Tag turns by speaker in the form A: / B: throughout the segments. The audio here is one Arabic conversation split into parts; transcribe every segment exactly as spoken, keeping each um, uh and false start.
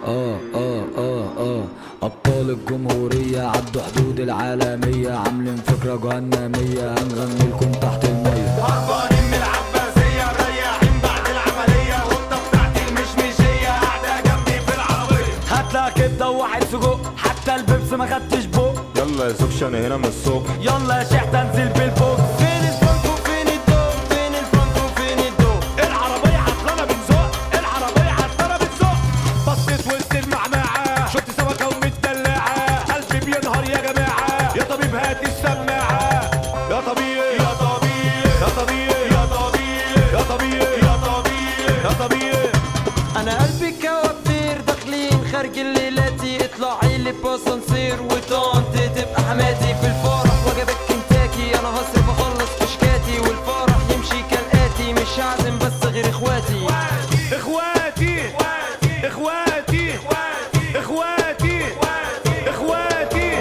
A: اه اه اه اه ابطال الجمهورية عدوا حدود العالمية، عاملين فكرة جهنمية هنغني لكم تحت المية.
B: هربانين من العباسية مريحين بعد العملية، والطة بتاعتي المشمشية قاعدة جنبي في العربية.
C: هاتلها كبدة وواحد سجق، حتى البيبس ما خدتش بق.
D: يلا يا زوكش انا هنا من الصبح.
C: يلا يا شيخ انزل بالبوكس.
B: فين الفرنك وفين الدوق، فين الفرنك وفين الدوق.
C: العربية عطلانة بتزق، العربية عطلانة بتزق. بصيت وسط المعمعة شفت سمكة ومتدلعة، قلبي بينهار يا جماعة. يا طبيب هات السماعة، يا طبيب
B: يا طبيب
C: يا طبيب
B: يا طبيب
C: يا طبيب
B: يا طبيب
C: يا طبيب.
B: انا قلبي كوابير داخلين خارج الليلاتي، اطلعي لي باسانسير وطنط تبقى حماتي. في الفرح وجبك كنتاكي، انا هصرف اخلص كشكاتي، والفرح يمشي كالاتي، مش هعزم بس غير اخواتي.
C: اخواتي اخواتي اخواتي اخواتي.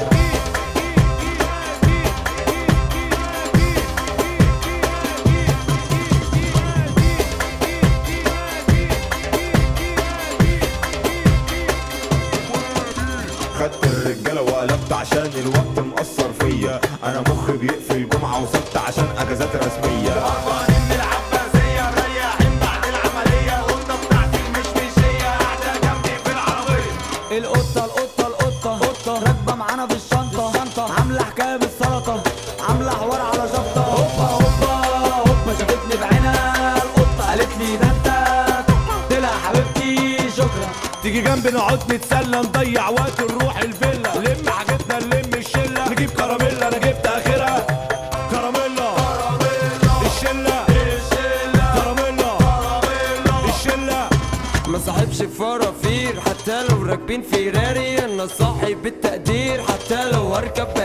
D: خدت الرجاله وقلبت عشان الوقت مقصر فيا، انا مخي بيقفل جمعه وسبت عشان اجازات رسميه.
B: هربانين من العباسية مريحين بعد العملية، والطة بتاعتي المشمشية قاعدة جنبي في العربية.
C: القطة القطة القطة قطة راكبة معانا في الشنطة، عاملة حكاية بالسلطة، عاملة حوار على شفطة. هوبا هوبا هوبا شافتني بعينها القطة، قالت لي ده انت. قلت لها حبيبتي شكرا، تيجي جنبي نقعد نتسلى نضيع وقت نروح الفيلا، نلم حاجتنا نلم الشلة، نجيب كراميلا انا جبت اخرها. كراميلا الشلة كراميلا الشلة.
B: ما صاحبش فرافير حتى لو راكبين فيراري، انا صاحب بالتقدير حتى لو هركب